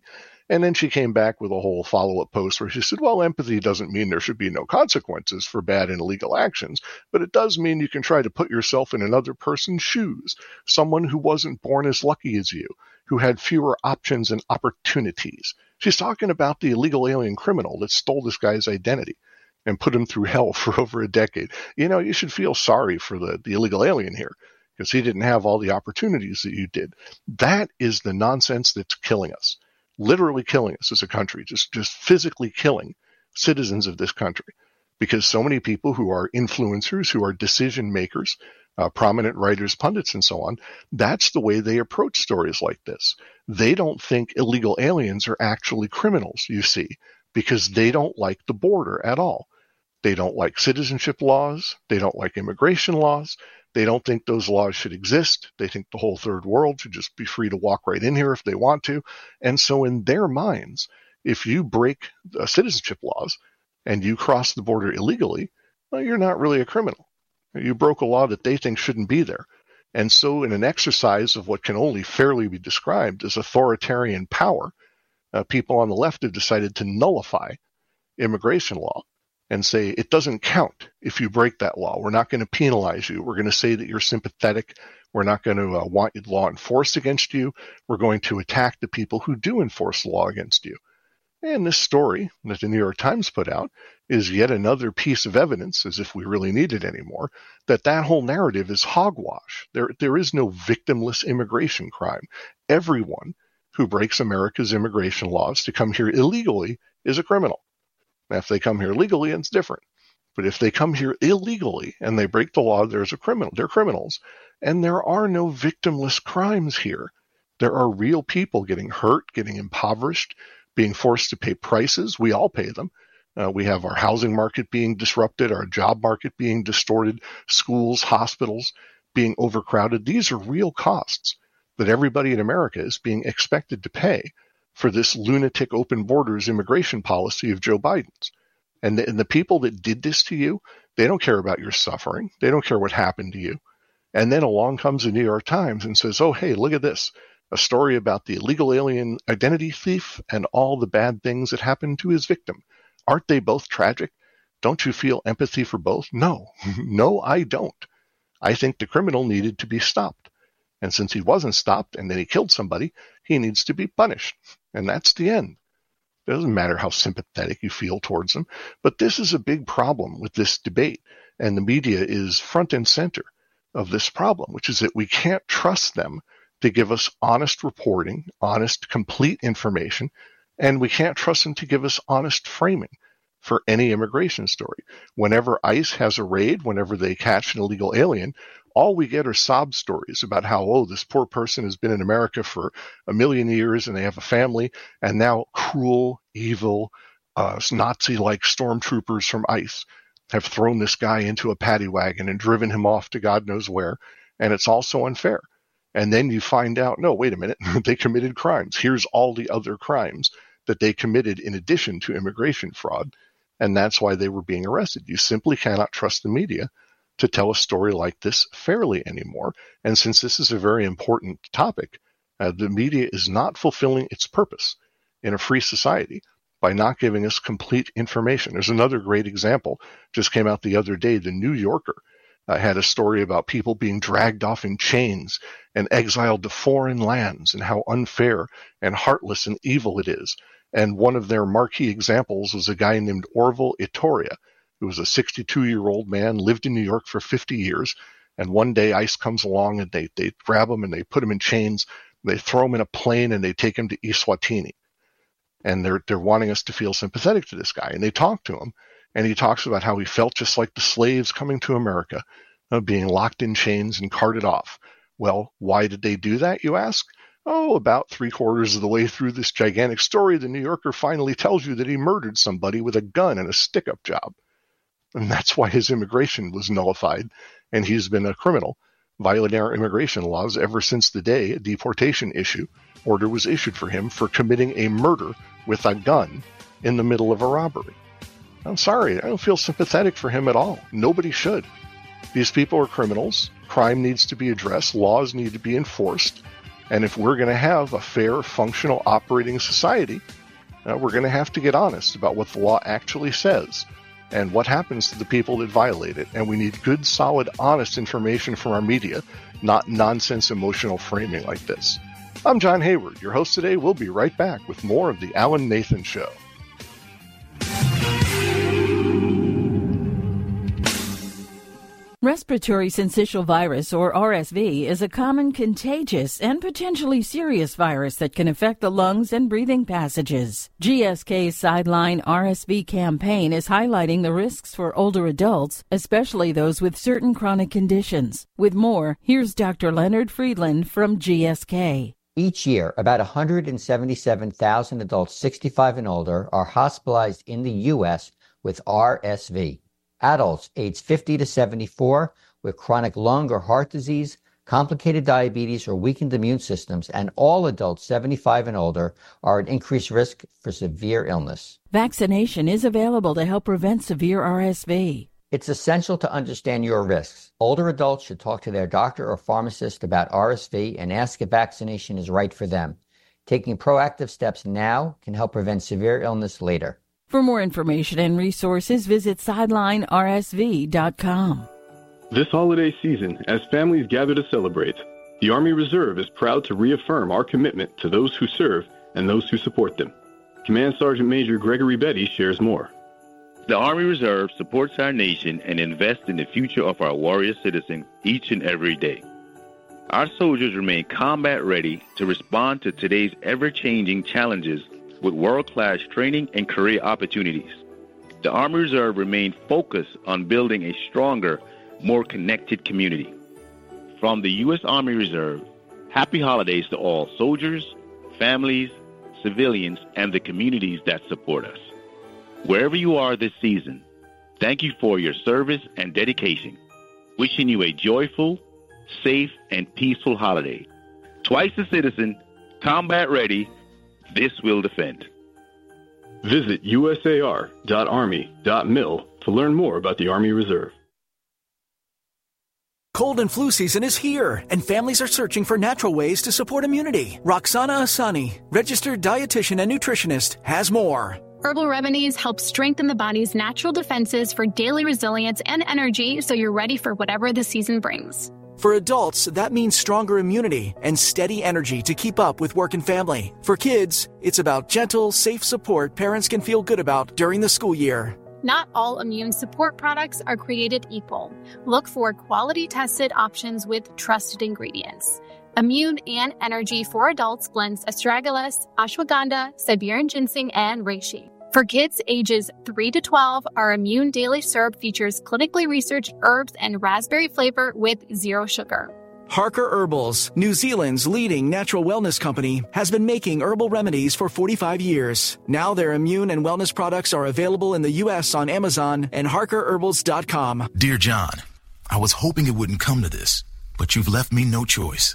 And then she came back with a whole follow-up post where she said, well, empathy doesn't mean there should be no consequences for bad and illegal actions, but it does mean you can try to put yourself in another person's shoes, someone who wasn't born as lucky as you, who had fewer options and opportunities. She's talking about the illegal alien criminal that stole this guy's identity and put him through hell for over a decade. You know, you should feel sorry for the, the illegal alien here, because he didn't have all the opportunities that you did. That is the nonsense that's killing us, literally killing us as a country, just, just physically killing citizens of this country, because so many people who are influencers, who are decision makers, uh, prominent writers, pundits, and so on, that's the way they approach stories like this. They don't think illegal aliens are actually criminals, you see, because they don't like the border at all. They don't like citizenship laws. They don't like immigration laws. They don't think those laws should exist. They think the whole third world should just be free to walk right in here if they want to. And so in their minds, if you break uh, citizenship laws and you cross the border illegally, well, you're not really a criminal. You broke a law that they think shouldn't be there. And so in an exercise of what can only fairly be described as authoritarian power, uh, people on the left have decided to nullify immigration law and say it doesn't count if you break that law. We're not going to penalize you. We're going to say that you're sympathetic. We're not going to uh, want law enforced against you. We're going to attack the people who do enforce the law against you. And this story that the New York Times put out is yet another piece of evidence, as if we really need it anymore, that that whole narrative is hogwash. There, there is no victimless immigration crime. Everyone who breaks America's immigration laws to come here illegally is a criminal. Now, if they come here legally, it's different. But if they come here illegally and they break the law, there's a criminal. They're criminals. And there are no victimless crimes here. There are real people getting hurt, getting impoverished, being forced to pay prices. We all pay them. Uh, we have our housing market being disrupted, our job market being distorted, schools, hospitals being overcrowded. These are real costs that everybody in America is being expected to pay for this lunatic open borders immigration policy of Joe Biden's. And the, and the people that did this to you, they don't care about your suffering. They don't care what happened to you. And then along comes the New York Times and says, oh, hey, look at this, a story about the illegal alien identity thief and all the bad things that happened to his victim. Aren't they both tragic? Don't you feel empathy for both? No, no, I don't. I think the criminal needed to be stopped. And since he wasn't stopped and then he killed somebody, he needs to be punished. And that's the end. It doesn't matter how sympathetic you feel towards them. But this is a big problem with this debate. And the media is front and center of this problem, which is that we can't trust them to give us honest reporting, honest, complete information, and we can't trust them to give us honest framing for any immigration story. Whenever ICE has a raid, whenever they catch an illegal alien, all we get are sob stories about how, oh, this poor person has been in America for a million years and they have a family, and now cruel, evil, uh, Nazi-like stormtroopers from ICE have thrown this guy into a paddy wagon and driven him off to God knows where, and it's all so unfair. And then you find out, no, wait a minute, they committed crimes. Here's all the other crimes that they committed in addition to immigration fraud, and that's why they were being arrested. You simply cannot trust the media to tell a story like this fairly anymore. And since this is a very important topic, uh, the media is not fulfilling its purpose in a free society by not giving us complete information. There's another great example, just came out the other day. The New Yorker uh, had a story about people being dragged off in chains and exiled to foreign lands and how unfair and heartless and evil it is. And one of their marquee examples was a guy named Orville Itoria, who was a sixty-two-year-old man, lived in New York for fifty years, and one day ICE comes along and they, they grab him and they put him in chains, they throw him in a plane and they take him to Eswatini. And they're they're wanting us to feel sympathetic to this guy. And they talk to him, and he talks about how he felt just like the slaves coming to America, uh, being locked in chains and carted off. Well, why did they do that, you ask? Oh, about three quarters of the way through this gigantic story, the New Yorker finally tells you that he murdered somebody with a gun and a stick-up job. And that's why his immigration was nullified, and he's been a criminal, violating our immigration laws ever since the day a deportation issue order was issued for him for committing a murder with a gun in the middle of a robbery. I'm sorry, I don't feel sympathetic for him at all. Nobody should. These people are criminals. Crime needs to be addressed. Laws need to be enforced. And if we're going to have a fair, functional, operating society, uh, we're going to have to get honest about what the law actually says and what happens to the people that violate it. And we need good, solid, honest information from our media, not nonsense emotional framing like this. I'm John Hayward, your host today. We'll be right back with more of The Alan Nathan Show. Respiratory syncytial virus, or R S V, is a common contagious and potentially serious virus that can affect the lungs and breathing passages. G S K's Sideline R S V campaign is highlighting the risks for older adults, especially those with certain chronic conditions. With more, here's Doctor Leonard Friedland from G S K. Each year, about one hundred seventy-seven thousand adults sixty-five and older are hospitalized in the U S with R S V. Adults aged fifty to seventy-four with chronic lung or heart disease, complicated diabetes, or weakened immune systems, and all adults seventy-five and older are at increased risk for severe illness. Vaccination is available to help prevent severe R S V. It's essential to understand your risks. Older adults should talk to their doctor or pharmacist about R S V and ask if vaccination is right for them. Taking proactive steps now can help prevent severe illness later. For more information and resources, visit sideline R S V dot com. This holiday season, as families gather to celebrate, the Army Reserve is proud to reaffirm our commitment to those who serve and those who support them. Command Sergeant Major Gregory Betty shares more. The Army Reserve supports our nation and invests in the future of our warrior citizens each and every day. Our soldiers remain combat ready to respond to today's ever-changing challenges with world-class training and career opportunities. The Army Reserve remains focused on building a stronger, more connected community. From the U S Army Reserve, happy holidays to all soldiers, families, civilians, and the communities that support us. Wherever you are this season, thank you for your service and dedication. Wishing you a joyful, safe, and peaceful holiday. Twice a citizen, combat ready, this will defend. Visit U S A R dot army dot mil to learn more about the Army Reserve. Cold and flu season is here, and families are searching for natural ways to support immunity. Roxana Asani, registered dietitian and nutritionist, has more. Herbal remedies help strengthen the body's natural defenses for daily resilience and energy so you're ready for whatever the season brings. For adults, that means stronger immunity and steady energy to keep up with work and family. For kids, it's about gentle, safe support parents can feel good about during the school year. Not all immune support products are created equal. Look for quality-tested options with trusted ingredients. Immune and Energy for Adults blends astragalus, ashwagandha, Siberian ginseng, and reishi. For kids ages three to twelve, our Immune Daily Syrup features clinically researched herbs and raspberry flavor with zero sugar. Harker Herbals, New Zealand's leading natural wellness company, has been making herbal remedies for forty-five years. Now their immune and wellness products are available in the U S on Amazon and harker herbals dot com. Dear John, I was hoping it wouldn't come to this, but you've left me no choice.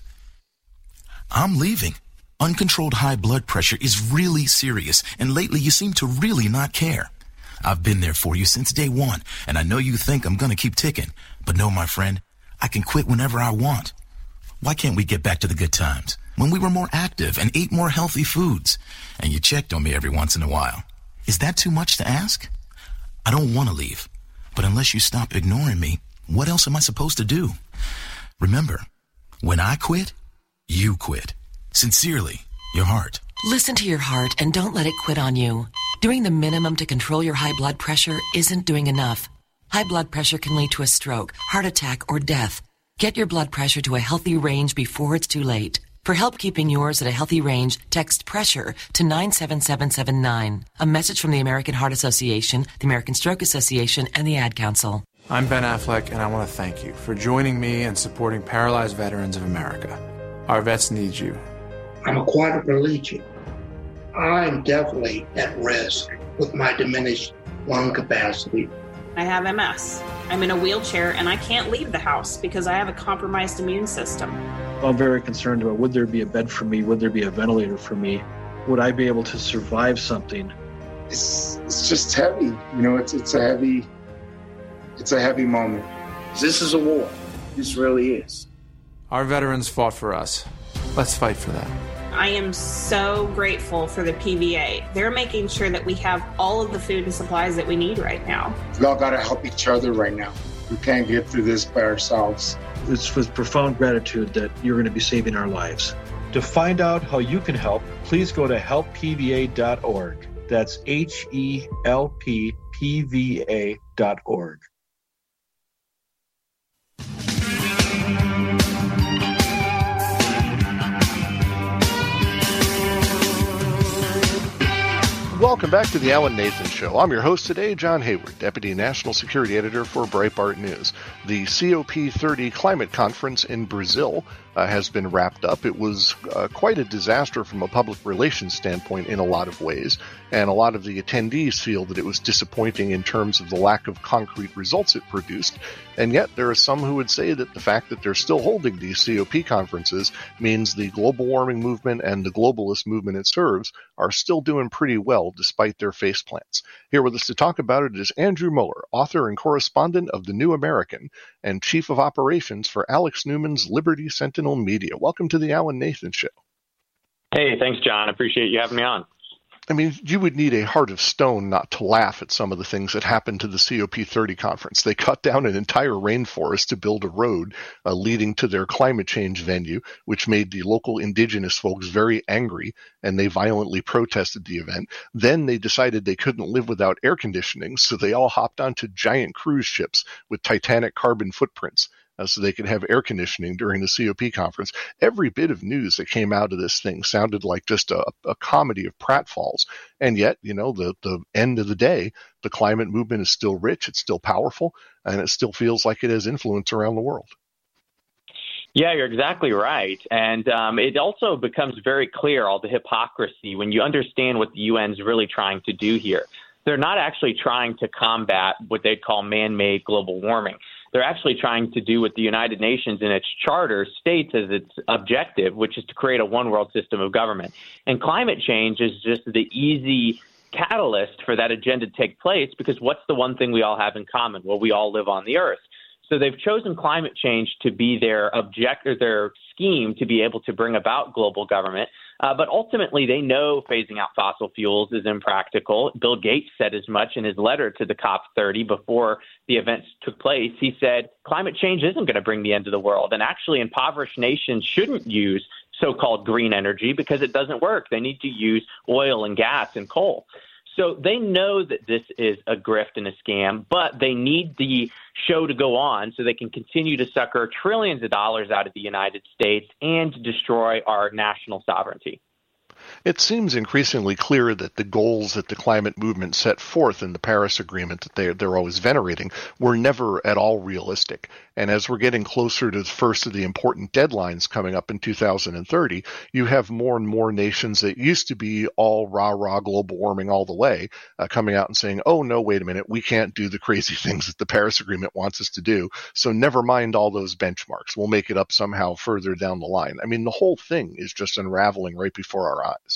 I'm leaving. Uncontrolled high blood pressure is really serious, and lately you seem to really not care. I've been there for you since day one, and I know you think I'm gonna keep ticking, but no, my friend, I can quit whenever I want. Why can't we get back to the good times, when we were more active and ate more healthy foods, and you checked on me every once in a while? Is that too much to ask? I don't want to leave, but unless you stop ignoring me, what else am I supposed to do? Remember, when I quit, you quit. Sincerely, your heart. Listen to your heart and don't let it quit on you. Doing the minimum to control your high blood pressure isn't doing enough. High blood pressure can lead to a stroke, heart attack, or death. Get your blood pressure to a healthy range before it's too late. For help keeping yours at a healthy range, text PRESSURE to nine seven seven seven nine. A message from the American Heart Association, the American Stroke Association, and the Ad Council. I'm Ben Affleck, and I want to thank you for joining me and supporting Paralyzed Veterans of America. Our vets need you. I'm a quadriplegic. I'm definitely at risk with my diminished lung capacity. I have M S. I'm in a wheelchair and I can't leave the house because I have a compromised immune system. I'm very concerned about, would there be a bed for me? Would there be a ventilator for me? Would I be able to survive something? It's it's just heavy. You know, it's it's a heavy it's a heavy moment. This is a war. This really is. Our veterans fought for us. Let's fight for them. I am so grateful for the P V A. They're making sure that we have all of the food and supplies that we need right now. We all got to help each other right now. We can't get through this by ourselves. It's with profound gratitude that you're going to be saving our lives. To find out how you can help, please go to help P V A dot org. That's H E L P P V A dot org. Welcome back to the Alan Nathan Show. I'm your host today, John Hayward, Deputy National Security Editor for Breitbart News. The C O P thirty Climate Conference in Brazil uh, has been wrapped up. It was uh, quite a disaster from a public relations standpoint in a lot of ways, and a lot of the attendees feel that it was disappointing in terms of the lack of concrete results it produced. And yet there are some who would say that the fact that they're still holding these C O P conferences means the global warming movement and the globalist movement it serves are still doing pretty well despite their faceplants. Here with us to talk about it is Andrew Mueller, author and correspondent of The New American and chief of operations for Alex Newman's Liberty Sentinel Media. Welcome to the Alan Nathan Show. Hey, thanks, John. I appreciate you having me on. I mean, you would need a heart of stone not to laugh at some of the things that happened to the C O P thirty conference. They cut down an entire rainforest to build a road uh, leading to their climate change venue, which made the local indigenous folks very angry, and they violently protested the event. Then they decided they couldn't live without air conditioning, so they all hopped onto giant cruise ships with Titanic carbon footprints. Uh, so they could have air conditioning during the C O P conference. Every bit of news that came out of this thing sounded like just a, a comedy of pratfalls. And yet, you know, the, the end of the day, the climate movement is still rich, it's still powerful, and it still feels like it has influence around the world. Yeah, you're exactly right. And um, it also becomes very clear, all the hypocrisy, when you understand what the U N is really trying to do here. They're not actually trying to combat what they call man-made global warming. They're actually trying to do what the United Nations in its charter states as its objective, which is to create a one-world system of government. And climate change is just the easy catalyst for that agenda to take place, because what's the one thing we all have in common? Well, we all live on the Earth. So they've chosen climate change to be their object or their scheme to be able to bring about global government. Uh, but ultimately, they know phasing out fossil fuels is impractical. Bill Gates said as much in his letter to the COP thirty before the events took place. He said climate change isn't going to bring the end of the world. And actually, impoverished nations shouldn't use so-called green energy because it doesn't work. They need to use oil and gas and coal. So they know that this is a grift and a scam, but they need the show to go on so they can continue to sucker trillions of dollars out of the United States and to destroy our national sovereignty. It seems increasingly clear that the goals that the climate movement set forth in the Paris Agreement that they, they're always venerating were never at all realistic. And as we're getting closer to the first of the important deadlines coming up in two thousand thirty, you have more and more nations that used to be all rah-rah global warming all the way uh, coming out and saying, oh, no, wait a minute, we can't do the crazy things that the Paris Agreement wants us to do. So never mind all those benchmarks. We'll make it up somehow further down the line. I mean, the whole thing is just unraveling right before our eyes.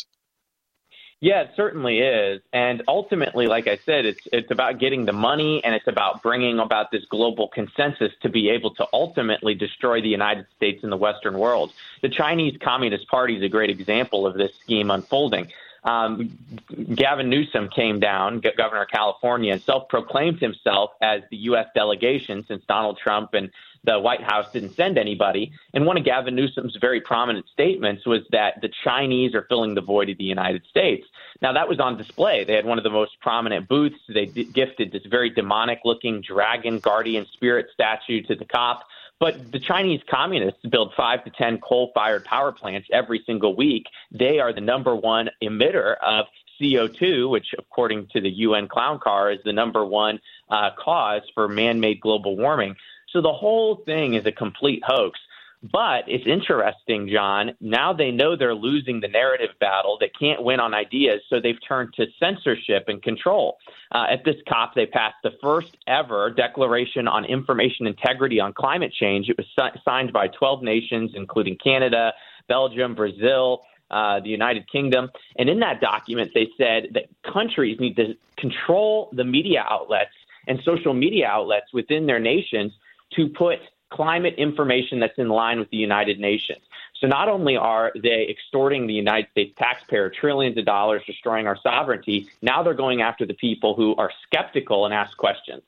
Yeah, it certainly is. And ultimately, like I said, it's it's about getting the money, and it's about bringing about this global consensus to be able to ultimately destroy the United States and the Western world. The Chinese Communist Party is a great example of this scheme unfolding. Um, Gavin Newsom came down, governor of California, and self-proclaimed himself as the U S delegation, since Donald Trump and the White House didn't send anybody. And one of Gavin Newsom's very prominent statements was that the Chinese are filling the void of the United States. Now, that was on display. They had one of the most prominent booths. They d- gifted this very demonic-looking dragon guardian spirit statue to the COP. But the Chinese communists build five to ten coal-fired power plants every single week. They are the number one emitter of C O two, which, according to the U N clown car, is the number one uh, cause for man-made global warming. So the whole thing is a complete hoax. But it's interesting, John. Now they know they're losing the narrative battle. They can't win on ideas, so they've turned to censorship and control. Uh, at this COP, they passed the first ever Declaration on Information Integrity on Climate Change. It was si- signed by twelve nations, including Canada, Belgium, Brazil, uh, the United Kingdom. And in that document, they said that countries need to control the media outlets and social media outlets within their nations to put climate information that's in line with the United Nations. So not only are they extorting the United States taxpayer trillions of dollars, destroying our sovereignty, now they're going after the people who are skeptical and ask questions.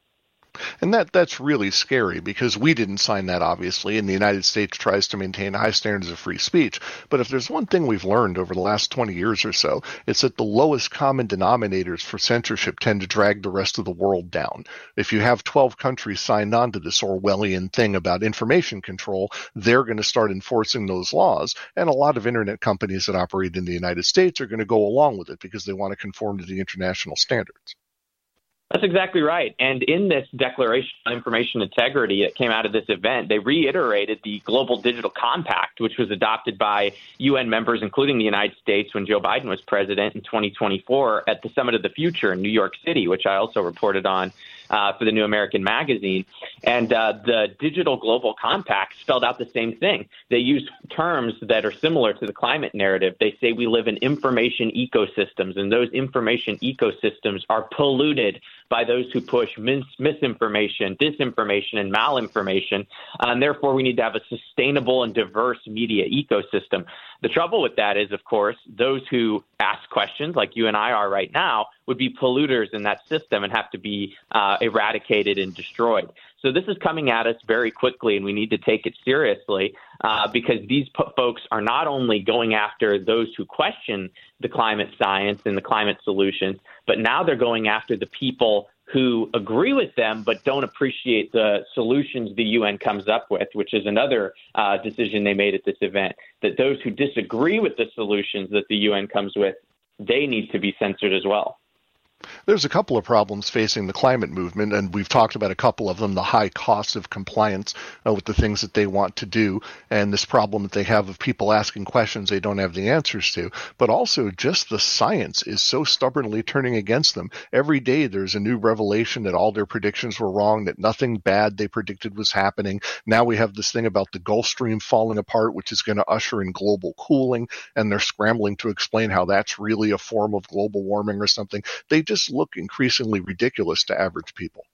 And that that's really scary because we didn't sign that, obviously, and the United States tries to maintain high standards of free speech. But if there's one thing we've learned over the last twenty years or so, it's that the lowest common denominators for censorship tend to drag the rest of the world down. If you have twelve countries signed on to this Orwellian thing about information control, they're going to start enforcing those laws. And a lot of internet companies that operate in the United States are going to go along with it because they want to conform to the international standards. That's exactly right. And in this Declaration on Information Integrity that came out of this event, they reiterated the Global Digital Compact, which was adopted by U N members, including the United States, when Joe Biden was president in twenty twenty-four at the Summit of the Future in New York City, which I also reported on uh, for the New American Magazine. And uh, the Digital Global Compact spelled out the same thing. They use terms that are similar to the climate narrative. They say we live in information ecosystems, and those information ecosystems are polluted by those who push mis- misinformation, disinformation, and malinformation. Uh, and therefore, we need to have a sustainable and diverse media ecosystem. The trouble with that is, of course, those who ask questions, like you and I are right now, would be polluters in that system and have to be uh, eradicated and destroyed. So this is coming at us very quickly, and we need to take it seriously uh, because these po- folks are not only going after those who question the climate science and the climate solutions, but now they're going after the people who agree with them but don't appreciate the solutions the U N comes up with, which is another uh, decision they made at this event, that those who disagree with the solutions that the U N comes with, they need to be censored as well. There's a couple of problems facing the climate movement, and we've talked about a couple of them, the high cost of compliance uh, with the things that they want to do, and this problem that they have of people asking questions they don't have the answers to, but also just the science is so stubbornly turning against them. Every day there's a new revelation that all their predictions were wrong, that nothing bad they predicted was happening. Now we have this thing about the Gulf Stream falling apart, which is going to usher in global cooling, and they're scrambling to explain how that's really a form of global warming or something. They just look increasingly ridiculous to average people.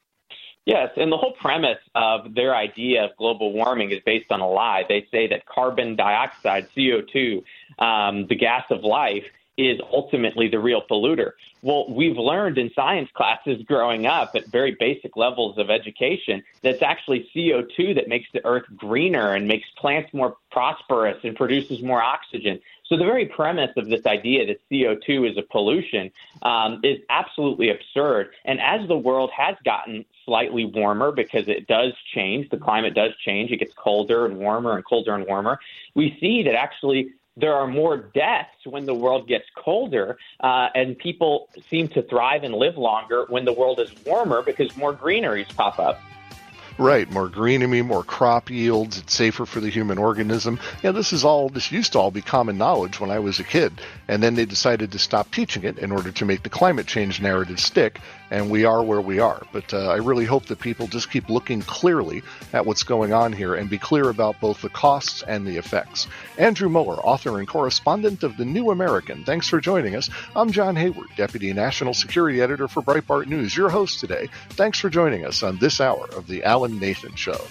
Yes, and the whole premise of their idea of global warming is based on a lie. They say that carbon dioxide, C O two, um, the gas of life, is ultimately the real polluter. Well, we've learned in science classes growing up at very basic levels of education that it's actually C O two that makes the earth greener and makes plants more prosperous and produces more oxygen. So the very premise of this idea that C O two is a pollution um, is absolutely absurd. And as the world has gotten slightly warmer, because it does change, the climate does change, it gets colder and warmer and colder and warmer, we see that actually there are more deaths when the world gets colder, uh, and people seem to thrive and live longer when the world is warmer because more greeneries pop up. Right, more greenery, more crop yields, it's safer for the human organism. Yeah, this is all, this used to all be common knowledge when I was a kid, and then they decided to stop teaching it in order to make the climate change narrative stick, and we are where we are. But uh, I really hope that people just keep looking clearly at what's going on here and be clear about both the costs and the effects. Andrew Mueller, author and correspondent of The New American, thanks for joining us. I'm John Hayward, Deputy National Security Editor for Breitbart News, your host today. Thanks for joining us on this hour of the Alan Nathan Show.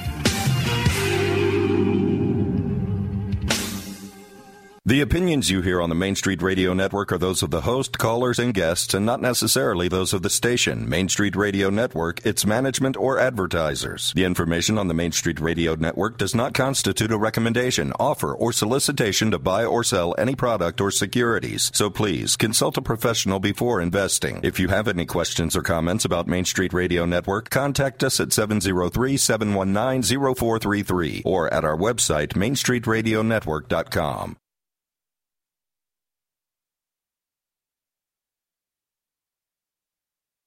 The opinions you hear on the Main Street Radio Network are those of the host, callers, and guests, and not necessarily those of the station, Main Street Radio Network, its management, or advertisers. The information on the Main Street Radio Network does not constitute a recommendation, offer, or solicitation to buy or sell any product or securities. So please, consult a professional before investing. If you have any questions or comments about Main Street Radio Network, contact us at seven oh three, seven one nine, oh four three three or at our website, main street radio network dot com.